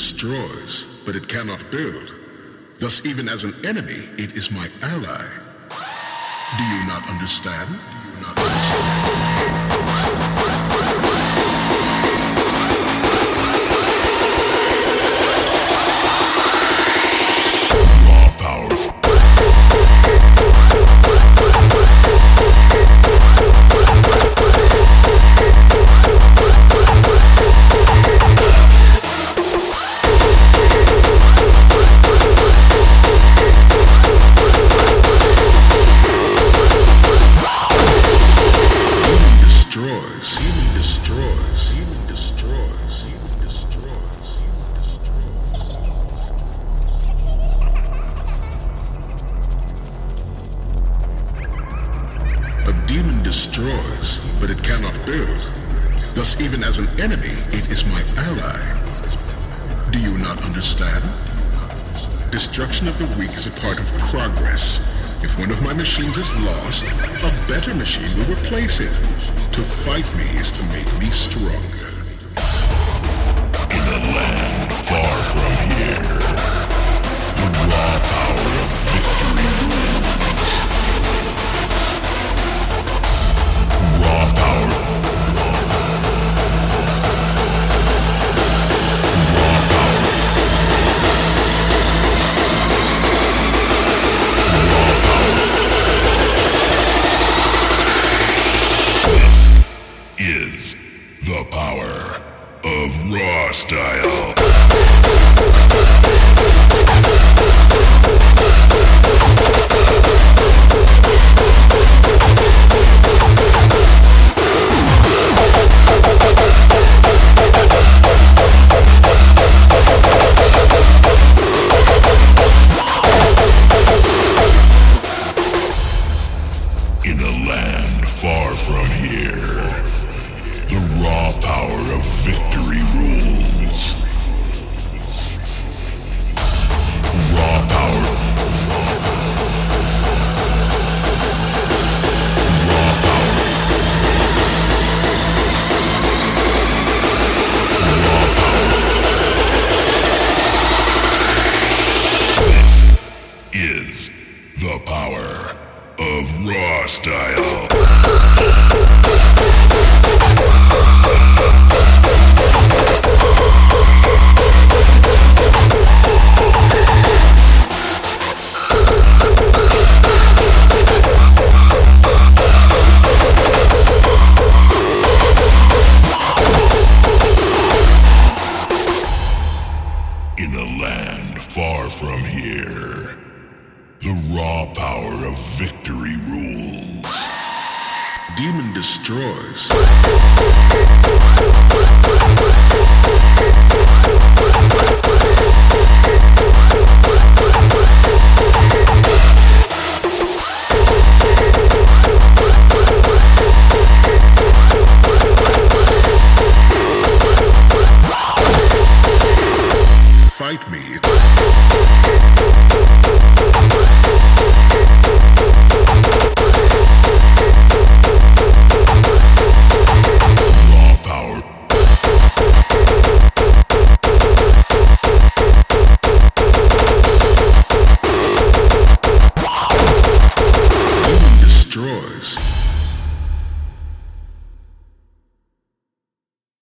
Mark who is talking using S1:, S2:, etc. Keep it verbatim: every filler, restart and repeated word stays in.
S1: destroys, but it cannot build. Thus, even as an enemy, it is my ally. Do you not understand? Do you not understand? Destroys, but it cannot build. Thus, even as an enemy, it is my ally. Do you not understand? Destruction of the weak is a part of progress. If one of my machines is lost, a better machine will replace it. To fight me is to make me stronger.
S2: In a land far from here, the raw power of victory rules. Raw power. Raw power. Raw power. This is the power of Raw Style. In a land far from here, the raw power of victory rules. Raw power. Raw power. Raw power. This is the power of Raw Style. In a land far from here, the raw power of victory rules.
S1: Demon destroys.